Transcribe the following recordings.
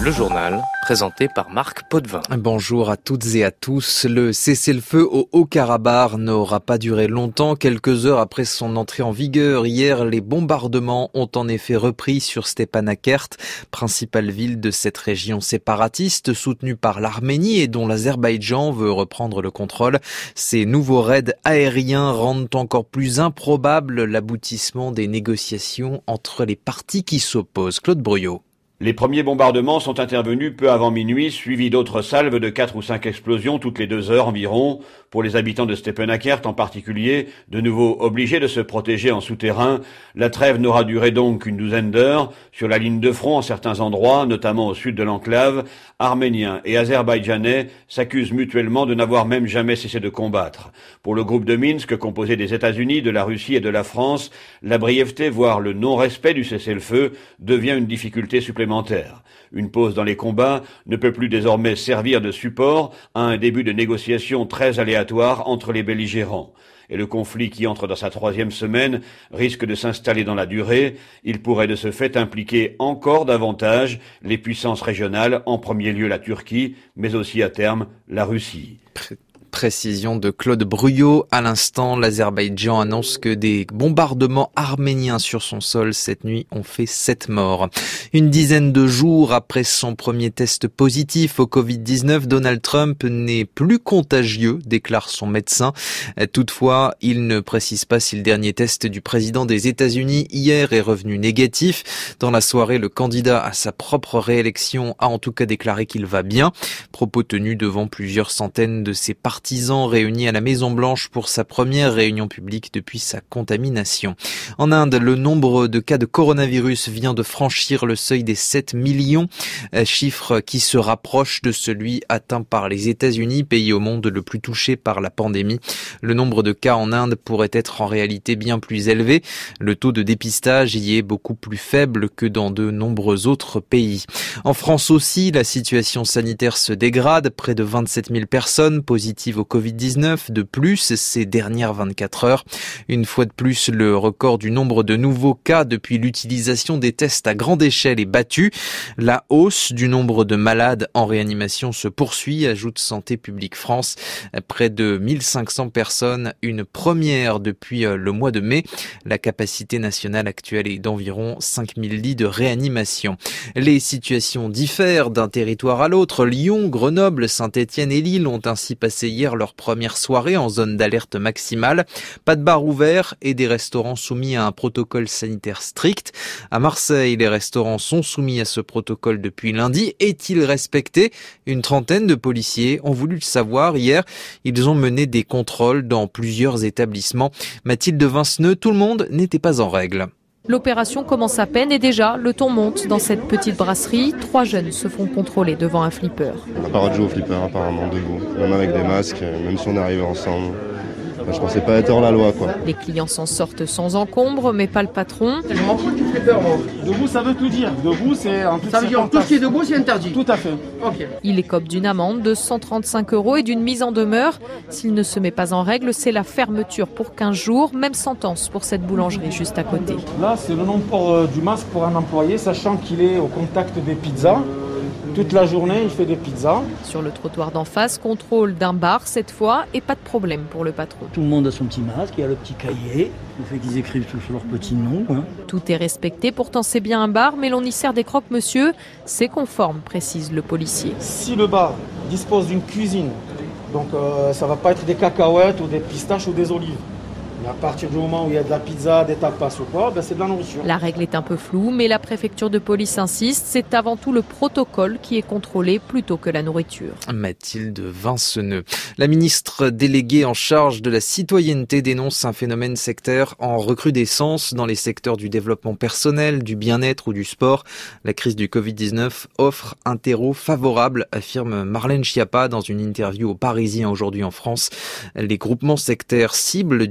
Le journal, présenté par Marc Potvin. Bonjour à toutes et à tous. Le cessez-le-feu au Haut-Karabakh n'aura pas duré longtemps. Quelques heures après son entrée en vigueur, hier, les bombardements ont en effet repris sur Stepanakert, principale ville de cette région séparatiste soutenue par l'Arménie et dont l'Azerbaïdjan veut reprendre le contrôle. Ces nouveaux raids aériens rendent encore plus improbable l'aboutissement des négociations entre les parties qui s'opposent. Claude Bruyot. Les premiers bombardements sont intervenus peu avant minuit, suivis d'autres salves de 4 ou 5 explosions toutes les 2 heures environ. Pour les habitants de Stepanakert en particulier, de nouveau obligés de se protéger en souterrain, la trêve n'aura duré donc qu'une douzaine d'heures. Sur la ligne de front, en certains endroits, notamment au sud de l'enclave, Arméniens et Azerbaïdjanais s'accusent mutuellement de n'avoir même jamais cessé de combattre. Pour le groupe de Minsk, composé des États-Unis, de la Russie et de la France, la brièveté, voire le non-respect du cessez-le-feu, devient une difficulté supplémentaire. Une pause dans les combats ne peut plus désormais servir de support à un début de négociation très aléatoire entre les belligérants. Et le conflit qui entre dans sa 3e semaine risque de s'installer dans la durée. Il pourrait de ce fait impliquer encore davantage les puissances régionales, en premier lieu la Turquie, mais aussi à terme la Russie. Précision de Claude Bruyot. À l'instant, l'Azerbaïdjan annonce que des bombardements arméniens sur son sol cette nuit ont fait 7 morts. Une dizaine de jours après son premier test positif au Covid-19, Donald Trump n'est plus contagieux, déclare son médecin. Toutefois, il ne précise pas si le dernier test du président des États-Unis hier est revenu négatif. Dans la soirée, le candidat à sa propre réélection a en tout cas déclaré qu'il va bien. Propos tenus devant plusieurs centaines de ses partisans réunis à la Maison-Blanche pour sa première réunion publique depuis sa contamination. En Inde, le nombre de cas de coronavirus vient de franchir le seuil des 7 millions, chiffre qui se rapproche de celui atteint par les États-Unis, pays au monde le plus touché par la pandémie. Le nombre de cas en Inde pourrait être en réalité bien plus élevé. Le taux de dépistage y est beaucoup plus faible que dans de nombreux autres pays. En France aussi, la situation sanitaire se dégrade. Près de 27 000 personnes positives au Covid-19 de plus ces dernières 24 heures. Une fois de plus, le record du nombre de nouveaux cas depuis l'utilisation des tests à grande échelle est battu. La hausse du nombre de malades en réanimation se poursuit, ajoute Santé publique France. Près de 1500 personnes, une première depuis le mois de mai. La capacité nationale actuelle est d'environ 5000 lits de réanimation. Les situations diffèrent d'un territoire à l'autre. Lyon, Grenoble, Saint-Étienne et Lille ont ainsi passé hier leur première soirée en zone d'alerte maximale. Pas de bar ouvert et des restaurants soumis à un protocole sanitaire strict. À Marseille, les restaurants sont soumis à ce protocole depuis lundi. Est-il respecté ? Une trentaine de policiers ont voulu le savoir hier. Ils ont mené des contrôles dans plusieurs établissements. Mathilde Vinceneux, tout le monde n'était pas en règle. L'opération commence à peine et déjà, le ton monte dans cette petite brasserie. 3 jeunes se font contrôler devant un flipper. On n'a pas le droit de jouer au flipper apparemment debout, même avec des masques, même si on est arrivé ensemble. Je pensais pas être hors la loi, quoi. Les clients s'en sortent sans encombre, mais pas le patron. Je m'en fous du flipper, moi. Debout, ça veut tout dire. Debout, c'est un peu. Ça veut dire tout ce qui est debout, c'est interdit. Tout à fait. Ok. Il écope d'une amende de 135 € et d'une mise en demeure. S'il ne se met pas en règle, c'est la fermeture pour 15 jours. Même sentence pour cette boulangerie juste à côté. Là, c'est le non-port du masque pour un employé, sachant qu'il est au contact des pizzas. Toute la journée, il fait des pizzas. Sur le trottoir d'en face, contrôle d'un bar cette fois et pas de problème pour le patron. Tout le monde a son petit masque, il y a le petit cahier, le fait qu'ils écrivent sur leur petit nom. Tout est respecté, pourtant c'est bien un bar, mais l'on y sert des croque-monsieur. C'est conforme, précise le policier. Si le bar dispose d'une cuisine, donc ça va pas être des cacahuètes ou des pistaches ou des olives. Mais à partir du moment où il y a de la pizza, des tapas ou quoi, c'est de la nourriture. La règle est un peu floue, mais la préfecture de police insiste, c'est avant tout le protocole qui est contrôlé plutôt que la nourriture. Mathilde Vinceneux. La ministre déléguée en charge de la citoyenneté dénonce un phénomène sectaire en recrudescence dans les secteurs du développement personnel, du bien-être ou du sport. La crise du Covid-19 offre un terreau favorable, affirme Marlène Schiappa dans une interview au Parisien aujourd'hui en France. Les groupements sectaires cibles du futur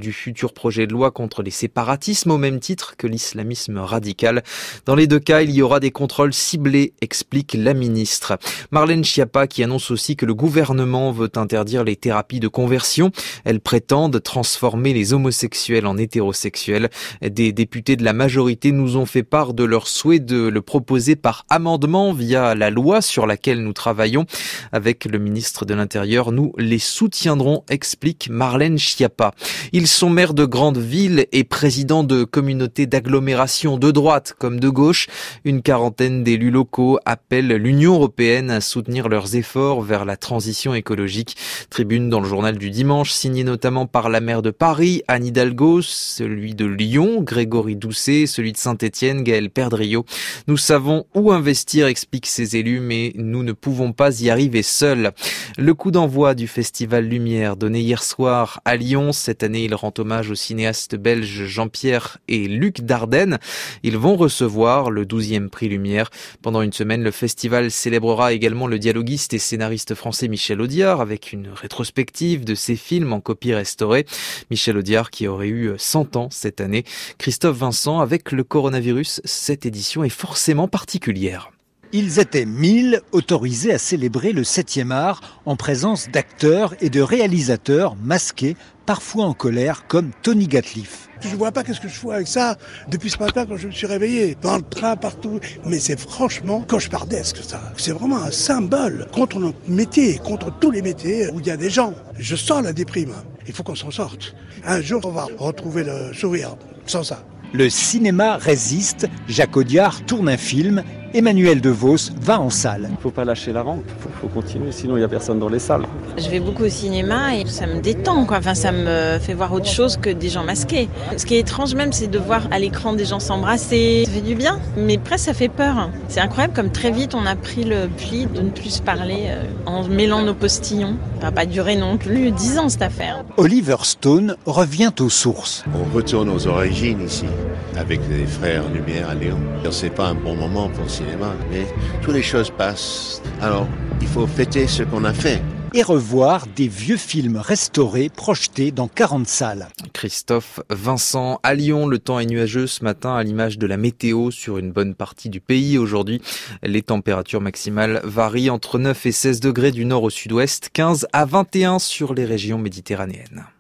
futur projet de loi contre les séparatismes au même titre que l'islamisme radical. Dans les deux cas, il y aura des contrôles ciblés, explique la ministre. Marlène Schiappa qui annonce aussi que le gouvernement veut interdire les thérapies de conversion. Elle prétend transformer les homosexuels en hétérosexuels. Des députés de la majorité nous ont fait part de leur souhait de le proposer par amendement via la loi sur laquelle nous travaillons. Avec le ministre de l'Intérieur, nous les soutiendrons, explique Marlène Schiappa. Ils sont maires de grandes villes et présidents de communautés d'agglomération de droite comme de gauche. Une quarantaine d'élus locaux appellent l'Union européenne à soutenir leurs efforts vers la transition écologique. Tribune dans le journal du dimanche, signée notamment par la maire de Paris, Anne Hidalgo, celui de Lyon, Grégory Doucet, celui de Saint-Étienne, Gaël Perdriau. Nous savons où investir, expliquent ces élus, mais nous ne pouvons pas y arriver seuls. Le coup d'envoi du Festival Lumière donné hier soir à Lyon. Cette année, il rend hommage aux cinéastes belges Jean-Pierre et Luc Dardenne. Ils vont recevoir le 12e prix Lumière. Pendant une semaine, le festival célébrera également le dialoguiste et scénariste français Michel Audiard avec une rétrospective de ses films en copie restaurée. Michel Audiard qui aurait eu 100 ans cette année. Christophe Vincent, avec le coronavirus, cette édition est forcément particulière. Ils étaient 1000 autorisés à célébrer le 7e art en présence d'acteurs et de réalisateurs masqués, parfois en colère, comme Tony Gatliff. Je vois pas qu'est-ce que je fous avec ça depuis ce matin quand je me suis réveillé. Dans le train, partout. Mais c'est franchement cauchemardesque ça. C'est vraiment un symbole contre notre métier, contre tous les métiers où il y a des gens. Je sens la déprime. Il faut qu'on s'en sorte. Un jour, on va retrouver le sourire. Sans ça. Le cinéma résiste. Jacques Audiard tourne un film. Emmanuel DeVos va en salle. Il ne faut pas lâcher la rampe, il faut continuer, sinon il n'y a personne dans les salles. Je vais beaucoup au cinéma et ça me détend, quoi. Enfin, ça me fait voir autre chose que des gens masqués. Ce qui est étrange même, c'est de voir à l'écran des gens s'embrasser. Ça fait du bien, mais presque ça fait peur. C'est incroyable comme très vite on a pris le pli de ne plus se parler en mêlant nos postillons. Ça va pas durer non plus 10 ans cette affaire. Oliver Stone revient aux sources. On retourne aux origines ici, avec les frères Lumière à Lyon. C'est pas un bon moment pour le cinéma, mais toutes les choses passent. Alors, il faut fêter ce qu'on a fait. Et revoir des vieux films restaurés projetés dans 40 salles. Christophe Vincent, à Lyon, le temps est nuageux ce matin à l'image de la météo sur une bonne partie du pays. Aujourd'hui, les températures maximales varient entre 9 et 16 degrés du nord au sud-ouest, 15 à 21 sur les régions méditerranéennes.